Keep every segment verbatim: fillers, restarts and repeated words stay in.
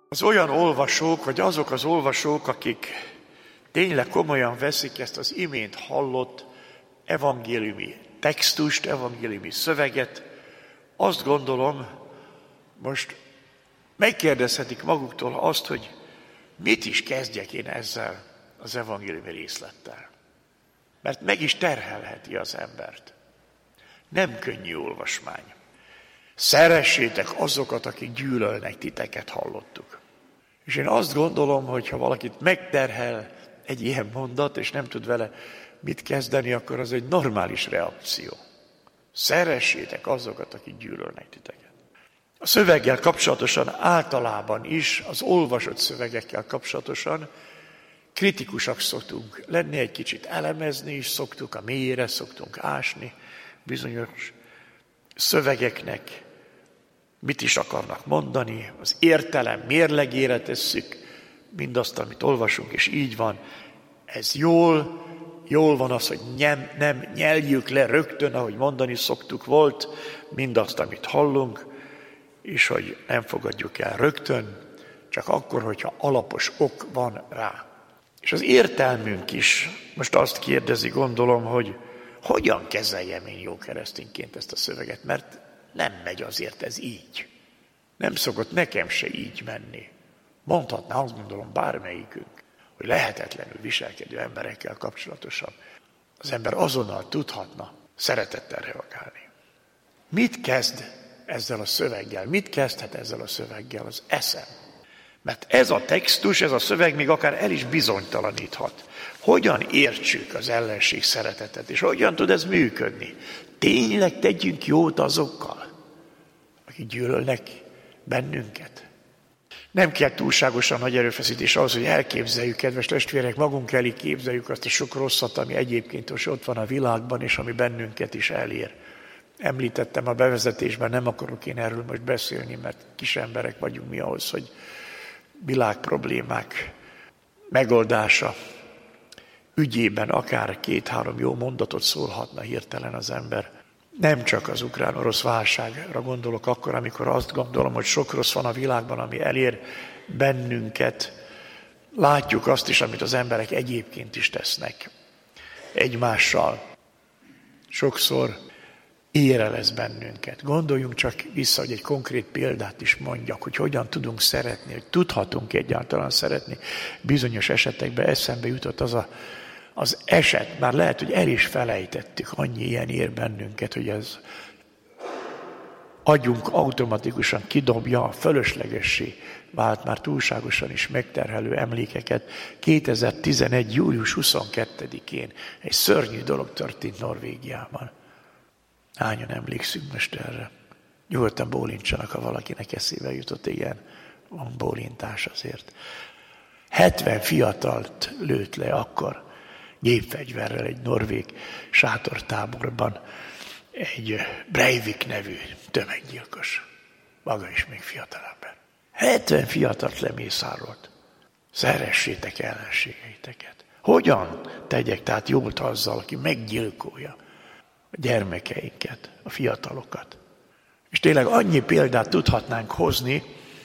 Az olyan olvasók, vagy azok az olvasók, akik tényleg komolyan veszik ezt az imént hallott evangéliumi textust, evangéliumi szöveget, azt gondolom, most megkérdezhetik maguktól azt, hogy mit is kezdjek én ezzel az evangéliumi részlettel. Mert meg is terhelheti az embert. Nem könnyű olvasmány. Szeressétek azokat, akik gyűlölnek titeket, hallottuk. És én azt gondolom, hogy ha valakit megterhel egy ilyen mondat, és nem tud vele mit kezdeni, akkor az egy normális reakció. Szeressétek azokat, akik gyűlölnek titeket. A szöveggel kapcsolatosan általában is, az olvasott szövegekkel kapcsolatosan kritikusak szoktunk lenni, egy kicsit elemezni is szoktuk, a mélyére szoktunk ásni bizonyos szövegeknek, mit is akarnak mondani, az értelem mérlegére tesszük mindazt, amit olvasunk, és így van. Ez jól, jól van az, hogy nem, nem nyeljük le rögtön, ahogy mondani szoktuk, volt mindazt, amit hallunk, és hogy nem fogadjuk el rögtön, csak akkor, hogyha alapos ok van rá. És az értelmünk is most azt kérdezi, gondolom, hogy hogyan kezeljem én jó keresztényként ezt a szöveget, mert nem megy azért ez így. Nem szokott nekem se így menni. Mondhatná, azt gondolom, bármelyikünk, hogy lehetetlenül viselkedő emberekkel kapcsolatosan az ember azonnal tudhatna szeretettel reagálni. Mit kezd ezzel a szöveggel? Mit kezdhet ezzel a szöveggel az eszem? Mert ez a textus, ez a szöveg még akár el is bizonytalaníthat. Hogyan értsük az ellenség szeretetet, és hogyan tud ez működni? Tényleg tegyünk jót azokkal, akik gyűlölnek bennünket? Nem kell túlságosan nagy erőfeszítés ahhoz, hogy elképzeljük, kedves testvérek, magunk elé képzeljük azt a sok rosszat, ami egyébként most ott van a világban, és ami bennünket is elér. Említettem a bevezetésben, nem akarok én erről most beszélni, mert kis emberek vagyunk mi ahhoz, hogy világproblémák megoldása ügyében akár két-három jó mondatot szólhatna hirtelen az ember. Nem csak az ukrán-orosz válságra gondolok akkor, amikor azt gondolom, hogy sok rossz van a világban, ami elér bennünket. Látjuk azt is, amit az emberek egyébként is tesznek egymással. Sokszor érelez bennünket. Gondoljunk csak vissza, hogy egy konkrét példát is mondjak, hogy hogyan tudunk szeretni, hogy tudhatunk egyáltalán szeretni. Bizonyos esetekben eszembe jutott az a, az eset, már lehet, hogy el is felejtettük, annyi ilyen ér bennünket, hogy ez agyunk automatikusan kidobja a fölöslegessé vált, már túlságosan is megterhelő emlékeket. kétezer-tizenegy. július huszonkettedikén egy szörnyű dolog történt Norvégiában. Hányan emlékszünk most erre? Nyugodtan bólintsanak, ha valakinek eszébe jutott, igen, van bólintás azért. hetven fiatalt lőtt le akkor gépfegyverrel egy norvég sátortáborban egy Breivik nevű tömeggyilkos. Maga is még fiatalember. hetven fiatalt lemészárolt. Szeressétek ellenségeiteket. Hogyan tegyek tehát jót azzal, aki meggyilkolja a gyermekeinket, a fiatalokat? És tényleg annyi példát tudhatnánk hozni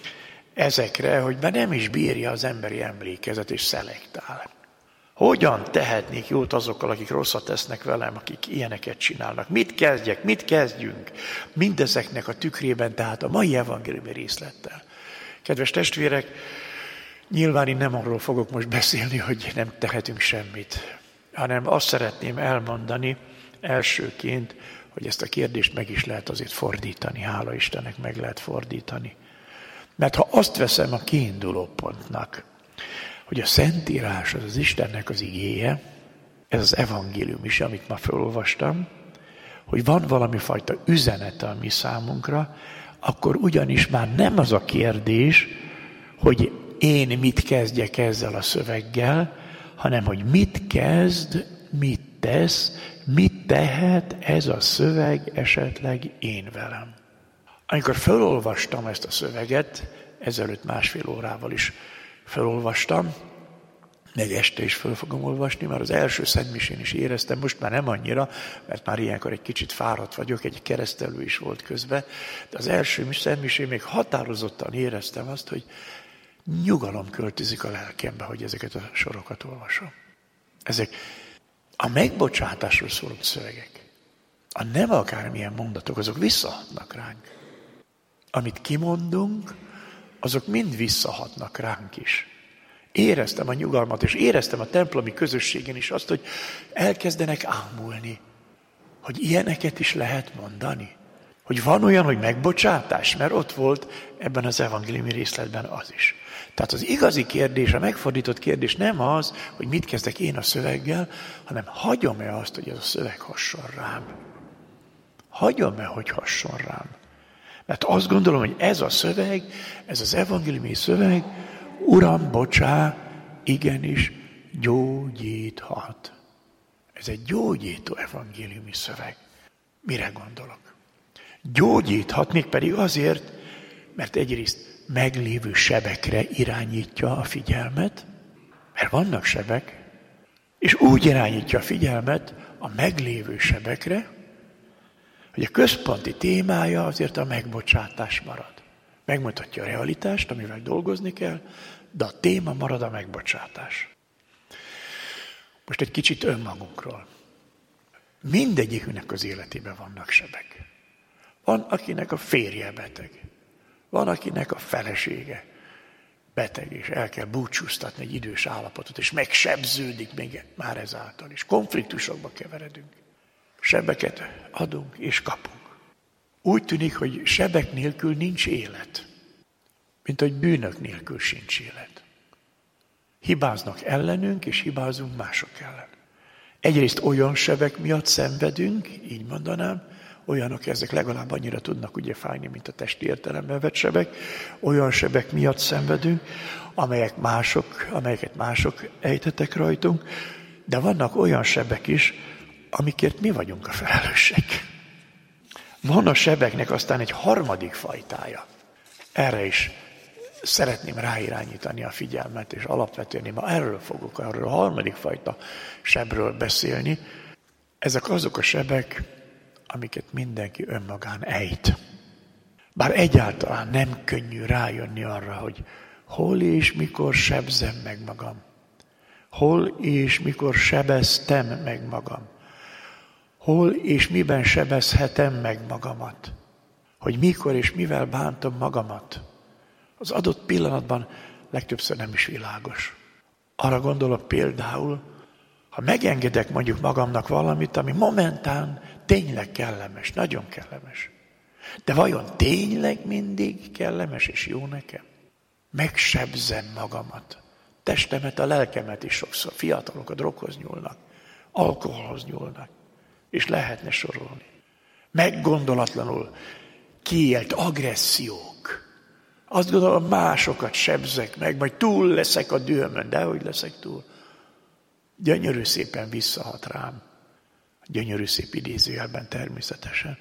ezekre, hogy már nem is bírja az emberi emlékezet és szelektál. Hogyan tehetnék jót azokkal, akik rosszat tesznek velem, akik ilyeneket csinálnak? Mit kezdjek, mit kezdjünk mindezeknek a tükrében, tehát a mai evangéliumi részlettel? Kedves testvérek, nyilván én nem arról fogok most beszélni, hogy nem tehetünk semmit, hanem azt szeretném elmondani elsőként, hogy ezt a kérdést meg is lehet azért fordítani, hála Istennek meg lehet fordítani. Mert ha azt veszem a kiinduló pontnak, hogy a Szentírás az az Istennek az igéje, ez az evangélium is, amit ma felolvastam, hogy van valami fajta üzenete a mi számunkra, akkor ugyanis már nem az a kérdés, hogy én mit kezdjek ezzel a szöveggel, hanem hogy mit kezd, mit tesz, mit tehet ez a szöveg esetleg én velem. Amikor felolvastam ezt a szöveget, ezelőtt másfél órával is felolvastam, meg este is föl fogom olvasni, már az első szentmisén is éreztem, most már nem annyira, mert már ilyenkor egy kicsit fáradt vagyok, egy keresztelő is volt közben, de az első szentmisén még határozottan éreztem azt, hogy Nyugalom költözik a lelkembe, hogy ezeket a sorokat olvasom. Ezek a megbocsátásról szóló szövegek. A nem akármilyen mondatok, azok visszahatnak ránk. Amit kimondunk, azok mind visszahatnak ránk is. Éreztem a nyugalmat, és éreztem a templomi közösségen is azt, hogy elkezdenek ámulni. Hogy ilyeneket is lehet mondani. Hogy van olyan, hogy megbocsátás, mert ott volt ebben az evangéliumi részletben az is. Tehát az igazi kérdés, a megfordított kérdés nem az, hogy mit kezdek én a szöveggel, hanem hagyom-e azt, hogy ez a szöveg hasson rám. Hagyom-e, hogy hasson rám. Mert azt gondolom, hogy ez a szöveg, ez az evangéliumi szöveg, Uram, bocsá, igenis gyógyíthat. Ez egy gyógyító evangéliumi szöveg. Mire gondolok? Gyógyíthat mégpedig azért, mert egyrészt meglévő sebekre irányítja a figyelmet, mert vannak sebek, és úgy irányítja a figyelmet a meglévő sebekre, hogy a központi témája azért a megbocsátás marad. Megmutatja a realitást, amivel dolgozni kell, de a téma marad a megbocsátás. Most egy kicsit önmagunkról. Mindegyikünknek az életében vannak sebek. Van, akinek a férje beteg. Van, akinek a felesége beteg, és el kell búcsúztatni egy idős állapotot, és megsebződik még már ezáltal is. Konfliktusokba keveredünk. Sebeket adunk és kapunk. Úgy tűnik, hogy sebek nélkül nincs élet. Mint hogy bűnök nélkül sincs élet. Hibáznak ellenünk, és hibázunk mások ellen. Egyrészt olyan sebek miatt szenvedünk, így mondanám, olyanok, ezek legalább annyira tudnak ugye fájni, mint a testi értelemben vett sebek, olyan sebek miatt szenvedünk, amelyek mások, amelyeket mások ejtettek rajtunk, de vannak olyan sebek is, amikért mi vagyunk a felelősek. Van a sebeknek aztán egy harmadik fajtája. Erre is szeretném ráirányítani a figyelmet, és alapvetően én ma erről fogok, arról a harmadik fajta sebről beszélni. Ezek azok a sebek, amiket mindenki önmagán ejt. Bár egyáltalán nem könnyű rájönni arra, hogy hol és mikor sebzem meg magam. Hol és mikor sebeztem meg magam. Hol és miben sebezhetem meg magamat. Hogy mikor és mivel bántom magamat. Az adott pillanatban legtöbbször nem is világos. Arra gondolok például, ha megengedek mondjuk magamnak valamit, ami momentán tényleg kellemes, nagyon kellemes. De vajon tényleg mindig kellemes és jó nekem? Megsebzem magamat. Testemet, a lelkemet is sokszor. Fiatalok a droghoz nyúlnak, alkoholhoz nyúlnak, és lehetne sorolni. Meggondolatlanul kiélt agressziók. Azt gondolom, másokat sebzek meg, majd túl leszek a dühömön, de hogy leszek túl? Gyönyörű szépen visszahat rám. Gyönyörű szép idézőjelben természetesen.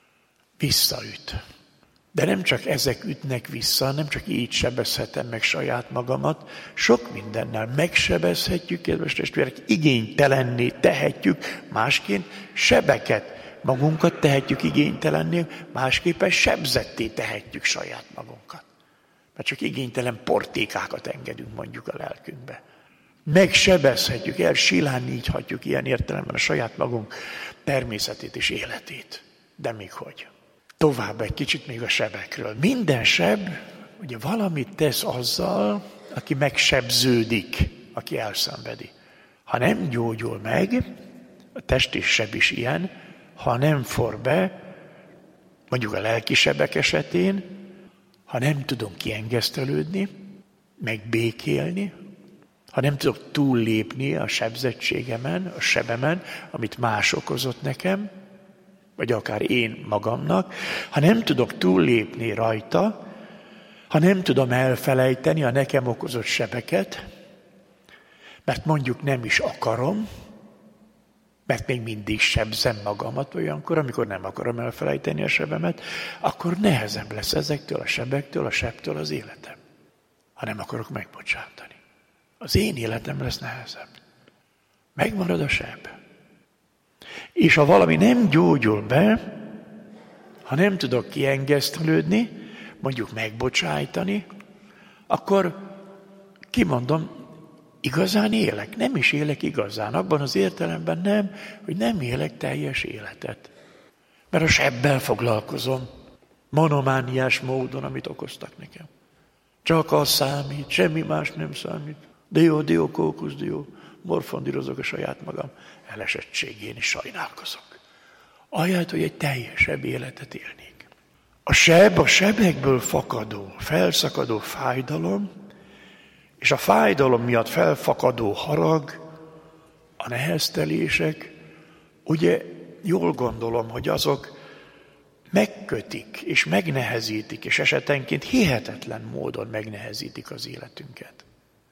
Visszaüt. De nem csak ezek ütnek vissza, nem csak így sebezhetem meg saját magamat, sok mindennel megsebezhetjük, kedves testvérek, igénytelenné tehetjük, másként sebeket, magunkat tehetjük igénytelenné, másképpen sebzetté tehetjük saját magunkat. Mert csak igénytelen portékákat engedünk mondjuk a lelkünkbe. Megsebezhetjük, elsiláníthatjuk ilyen értelemben a saját magunk természetét és életét. De még hogy? Tovább egy kicsit még a sebekről. Minden seb ugye valamit tesz azzal, aki megsebződik, aki elszenvedi. Ha nem gyógyul meg, a testi seb is ilyen, ha nem for be, mondjuk a lelki sebek esetén, ha nem tudom kiengesztelődni, megbékélni, ha nem tudok túllépni a sebzettségemen, a sebemen, amit más okozott nekem, vagy akár én magamnak, ha nem tudok túllépni rajta, ha nem tudom elfelejteni a nekem okozott sebeket, mert mondjuk nem is akarom, mert még mindig sebzem magamat olyankor, amikor nem akarom elfelejteni a sebemet, akkor nehezebb lesz ezektől a sebektől, a sebtől az életem, ha nem akarok megbocsátani. Az én életem lesz nehezebb. Megmarad a seb. És ha valami nem gyógyul be, ha nem tudok kiengesztelődni, mondjuk megbocsájtani, akkor kimondom, igazán élek. Nem is élek igazán. Abban az értelemben nem, hogy nem élek teljes életet. Mert a sebbel foglalkozom. Monomániás módon, amit okoztak nekem. Csak az számít, semmi más nem számít. Dió, dió, kókusz, dió. Morfondírozok a saját magam elesettségén is sajnálkozok. Ahelyett, hogy egy teljesebb életet élnék. A seb, a sebekből fakadó, felszakadó fájdalom, és a fájdalom miatt felfakadó harag, a neheztelések, ugye jól gondolom, hogy azok megkötik és megnehezítik, és esetenként hihetetlen módon megnehezítik az életünket.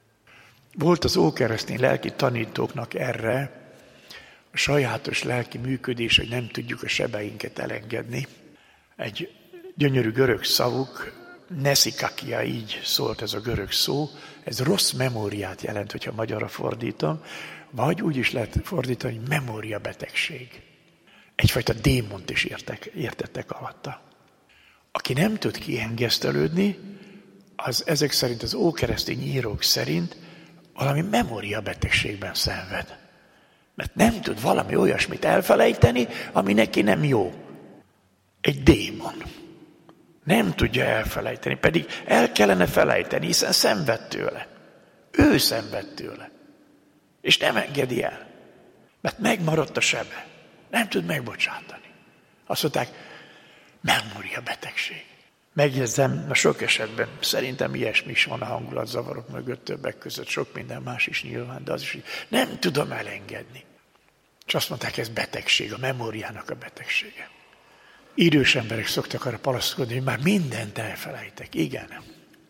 Volt az ókeresztény lelki tanítóknak erre a sajátos lelki működés, hogy nem tudjuk a sebeinket elengedni. Egy gyönyörű görög szavuk, neszikakia, így szólt ez a görög szó, ez rossz memóriát jelent, hogyha magyarra fordítom, vagy úgy is lehet fordítani, hogy memóriabetegség. Egyfajta démont is értek, értettek alatta. Aki nem tud kiengesztelődni, az ezek szerint, az ókeresztény írók szerint valami memóriabetegségben szenved. Mert nem tud valami olyasmit elfelejteni, ami neki nem jó. Egy démon. Nem tudja elfelejteni, pedig el kellene felejteni, hiszen szenved tőle. Ő szenved tőle. És nem engedi el. Mert megmaradt a sebe. Nem tud megbocsátani. Azt mondták, memóriabetegség. Megjegyzem, a sok esetben szerintem ilyesmi is van a hangulatzavarok mögött, többek között sok minden más is nyilván, de az is, hogy nem tudom elengedni. És azt mondták, ez betegség, a memóriának a betegsége. Idős emberek szoktak arra palaszkodni, hogy már mindent elfelejtek. Igen.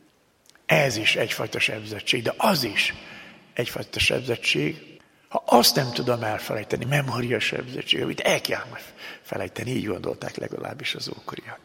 Ez is egyfajta sebzettség, de az is egyfajta sebzettség. Ha azt nem tudom elfelejteni, memória sebzettség, amit el kell felejteni, így gondolták legalábbis az ókoriak.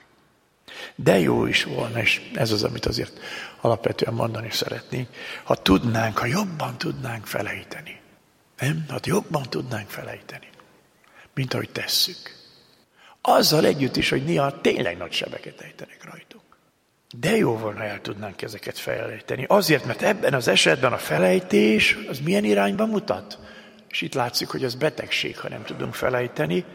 De jó is volna, és ez az, amit azért alapvetően mondani szeretnénk, ha tudnánk, ha jobban tudnánk felejteni. Nem? Ha jobban tudnánk felejteni, mint ahogy tesszük. Azzal együtt is, hogy néha tényleg nagy sebeket ejtenek rajtunk. De jó volna, el tudnánk ezeket felejteni. Azért, mert ebben az esetben a felejtés, az milyen irányba mutat? És itt látszik, hogy ez betegség, ha nem tudunk felejteni.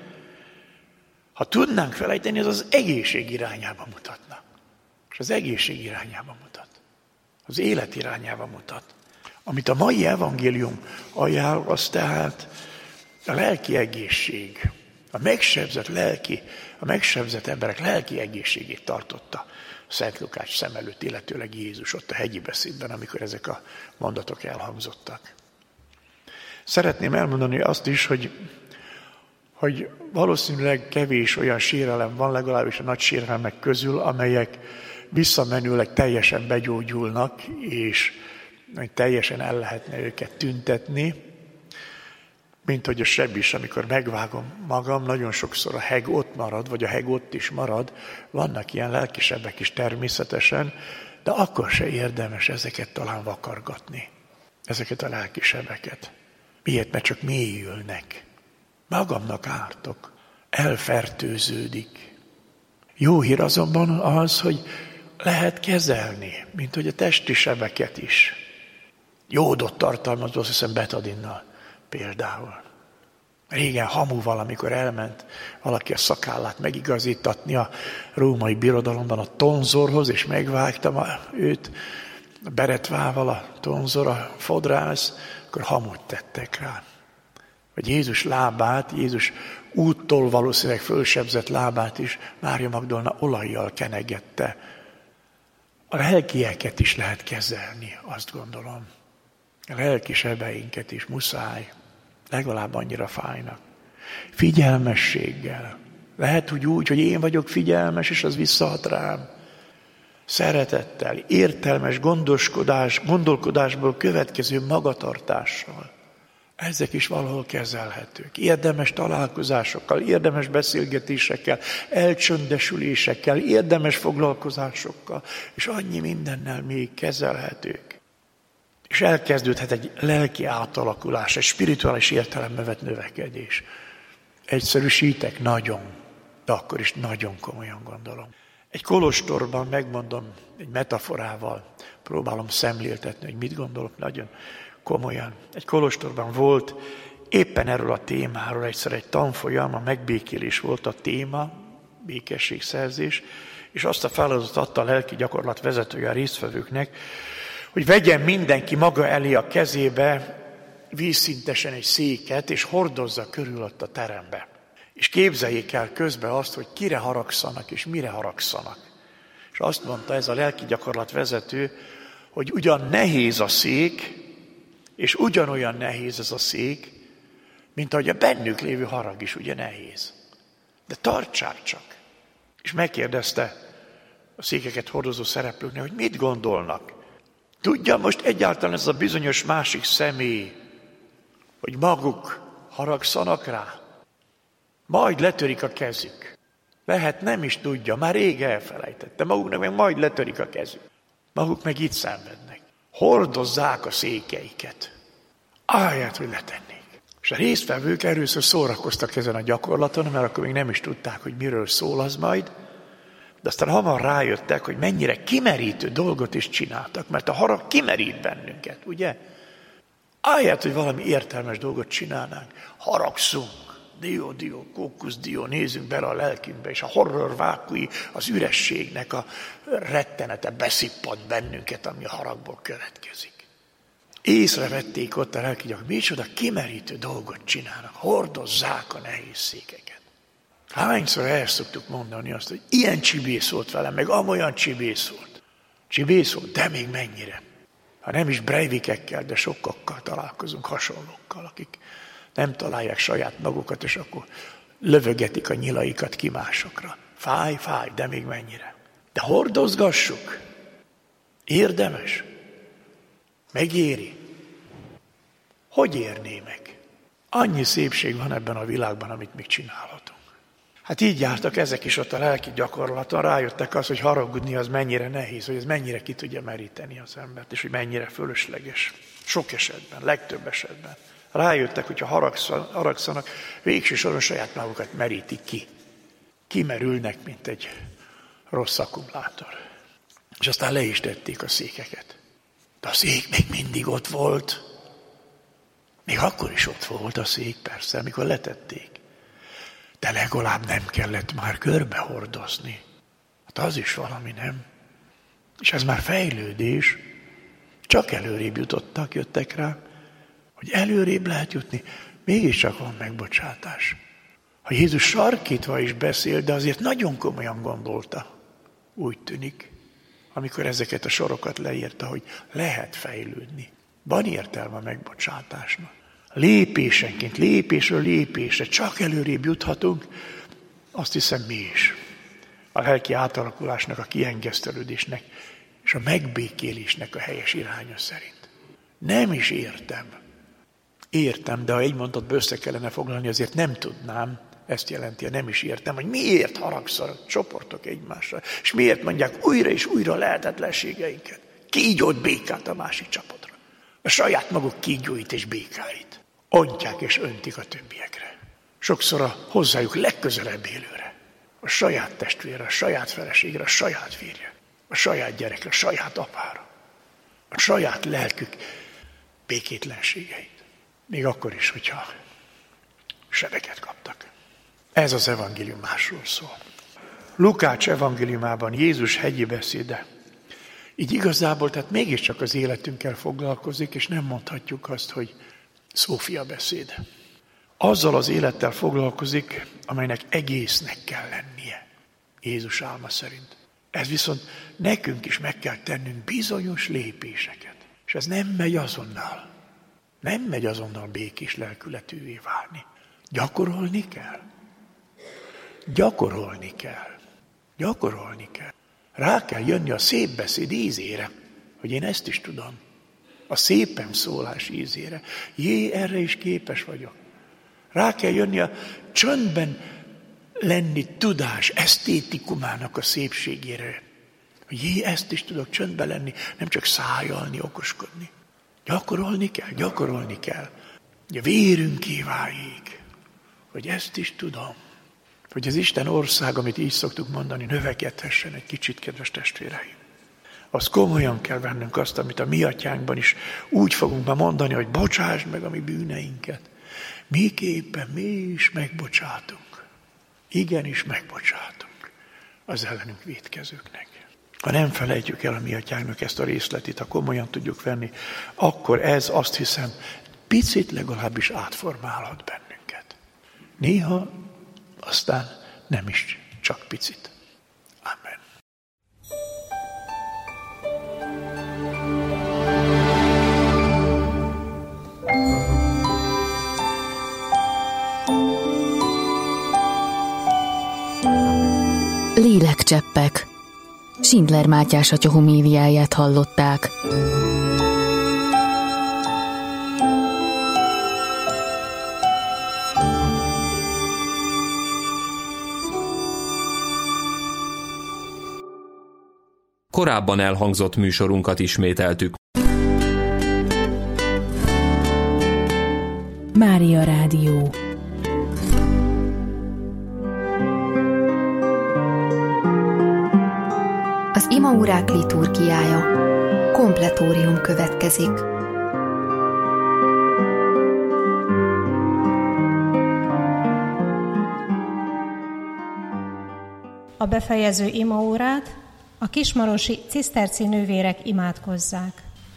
Ha tudnánk felejteni, az az egészség irányába mutatna. És az egészség irányába mutat. Az élet irányába mutat. Amit a mai evangélium ajánl, az tehát a lelki egészség. A megsebzett lelki, a megsebzett emberek lelki egészségét tartotta Szent Lukács szem előtt, illetőleg Jézus ott a hegyi beszédben, amikor ezek a mondatok elhangzottak. Szeretném elmondani azt is, hogy, hogy valószínűleg kevés olyan sérelem van, legalábbis a nagy sérelmek közül, amelyek visszamenőleg teljesen begyógyulnak, és teljesen el lehetne őket tüntetni, mint hogy a seb is, amikor megvágom magam, nagyon sokszor a heg ott marad, vagy a heg ott is marad, vannak ilyen lelkisebbek is természetesen, de akkor se érdemes ezeket talán vakargatni, ezeket a lelkisebeket. Miért? Mert csak mélyülnek. Magamnak ártok, elfertőződik. Jó hír azonban az, hogy lehet kezelni, mint hogy a testi sebeket is. Jódot tartalmaz, azt hiszem betadinnal például. Régen hamuval, amikor elment valaki a szakállát megigazítatni a római birodalomban a tonzorhoz, és megvágtam őt a beretvával, a tonzor, a fodrász, akkor hamut tettek rá. Vagy Jézus lábát, Jézus úttól valószínűleg fölsebzett lábát is Mária Magdolna olajjal kenegette. A lelkieket is lehet kezelni, azt gondolom. A lelki sebeinket is muszáj, legalább annyira fájnak. Figyelmességgel. Lehet úgy úgy, hogy én vagyok figyelmes, és az visszahat rám. Szeretettel, értelmes gondoskodás, gondolkodásból következő magatartással. Ezek is valahol kezelhetők. Érdemes találkozásokkal, érdemes beszélgetésekkel, elcsöndesülésekkel, érdemes foglalkozásokkal, és annyi mindennel még kezelhetők. És elkezdődhet egy lelki átalakulás, egy spirituális értelembe vett növekedés. Egyszerűsítek nagyon, de akkor is nagyon komolyan gondolom. Egy kolostorban, megmondom egy metaforával, próbálom szemléltetni, hogy mit gondolok nagyon komolyan. Egy kolostorban volt éppen erről a témáról egyszer egy tanfolyam, a megbékélés volt a téma, békességszerzés, és azt a feladatot adta a lelki gyakorlat vezetője a résztvevőknek, hogy vegyen mindenki maga elé a kezébe vízszintesen egy széket, és hordozza körül ott a terembe. És képzeljék el közben azt, hogy kire haragszanak, és mire haragszanak. És azt mondta ez a lelki gyakorlat vezető, hogy ugyan nehéz a szék, és ugyanolyan nehéz ez a szék, mint ahogy a bennük lévő harag is ugye nehéz. De tartsák csak. És megkérdezte a székeket hordozó szereplőknek, hogy mit gondolnak. Tudja most egyáltalán ez a bizonyos másik személy, hogy maguk haragszanak rá? Majd letörik a kezük. Lehet nem is tudja, már rég elfelejtette. Maguknak meg majd letörik a kezük. Maguk meg itt szenvednek. Hordozzák a székeiket. Ahelyett, hogy letennék. És a résztvevők először szórakoztak ezen a gyakorlaton, mert akkor még nem is tudták, hogy miről szól az majd. De aztán hamar rájöttek, hogy mennyire kimerítő dolgot is csináltak, mert a harag kimerít bennünket, ugye? Ahelyett, hogy valami értelmes dolgot csinálnánk, haragszunk, dió, dió, kókusz, dió, nézzünk bele a lelkünkbe, és a horror vákui, az ürességnek a rettenete beszippant bennünket, ami a haragból következik. Észrevették ott a lelki gyakorlat, micsoda kimerítő dolgot csinálnak, hordozzák a nehéz székeket. Hányszor el szoktuk mondani azt, hogy ilyen csibész volt velem, meg amolyan csibész volt. Csibész volt, de még mennyire. Ha nem is Breivikekkel, de sokakkal találkozunk, hasonlókkal, akik nem találják saját magukat, és akkor lövögetik a nyilaikat ki másokra. Fáj, fáj, de még mennyire. De hordozgassuk. Érdemes. Megéri. Hogy érné meg? Annyi szépség van ebben a világban, amit még csinálhatunk. Hát így jártak ezek is ott a lelki gyakorlaton, rájöttek az, hogy haragudni az mennyire nehéz, hogy ez mennyire ki tudja meríteni az embert, és hogy mennyire fölösleges. Sok esetben, legtöbb esetben. Rájöttek, hogyha haragszanak, végső soron saját magukat merítik ki. Kimerülnek, mint egy rossz akkumulátor. És aztán le is tették a székeket. De a szék még mindig ott volt. Még akkor is ott volt a szék, persze, amikor letették. De legalább nem kellett már körbehordozni. Hát az is valami, nem? És ez már fejlődés. Csak előrébb jutottak, jöttek rá, hogy előrébb lehet jutni, mégiscsak van megbocsátás. Ha Jézus sarkítva is beszél, de azért nagyon komolyan gondolta, úgy tűnik, amikor ezeket a sorokat leírta, hogy lehet fejlődni. Van értelme a megbocsátásnak. Lépésenként, lépésről lépésre csak előrébb juthatunk, azt hiszem mi is. A lelki átalakulásnak, a kiengesztelődésnek és a megbékélésnek a helyes iránya szerint. Nem is értem. Értem, de ha egy mondatba össze kellene foglalni, azért nem tudnám, ezt jelenti, ha nem is értem, hogy miért haragszanak csoportok egymásra, és miért mondják újra és újra lehetetlenségeinket. Kígyót, békát a másik csapotra. A saját maguk kígyóit és békáit. Ontják és öntik a többiekre. Sokszor a hozzájuk legközelebb élőre. A saját testvére, a saját feleségre, a saját férje, a saját gyerekre, a saját apára. A saját lelkük békétlenségeit. Még akkor is, hogyha sebeket kaptak. Ez az evangélium másról szól. Lukács evangéliumában Jézus hegyi beszéde. Így igazából, tehát mégiscsak az életünkkel foglalkozik, és nem mondhatjuk azt, hogy Szófia beszéd. Azzal az élettel foglalkozik, amelynek egésznek kell lennie. Jézus álma szerint. Ez viszont nekünk is meg kell tennünk bizonyos lépéseket. És ez nem megy azonnal. Nem megy azonnal békés lelkületűvé válni. Gyakorolni kell. Gyakorolni kell. Gyakorolni kell. Rá kell jönni a szép beszéd ízére, hogy én ezt is tudom. A szépen szólás ízére. Jé, erre is képes vagyok. Rá kell jönni a csöndben lenni tudás esztétikumának a szépségére. Hogy jé, ezt is tudok csöndben lenni, nem csak szájalni, okoskodni. Gyakorolni kell, gyakorolni kell. Hogy a vérünké váljék, hogy ezt is tudom. Hogy az Isten ország, amit így szoktuk mondani, növekedhessen egy kicsit, kedves testvéreim. azt komolyan kell vennünk azt, amit a mi atyánkban is úgy fogunk be mondani, hogy bocsásd meg a mi bűneinket. Miképpen mi is megbocsátunk. Igenis megbocsátunk az ellenünk vétkezőknek. Ha nem felejtjük el a mi atyánknak ezt a részletét, ha komolyan tudjuk venni, akkor ez, azt hiszem, picit legalábbis átformálhat bennünket. Néha aztán nem is csak picit. Amen. Lélekcseppek. Schindler Mátyás atya homéliáját hallották. Korábban elhangzott műsorunkat ismételtük. Mária Rádió. Az imaórák liturgiája. Kompletórium következik. A befejező imaórát a kismarosi ciszterci nővérek imádkozzák.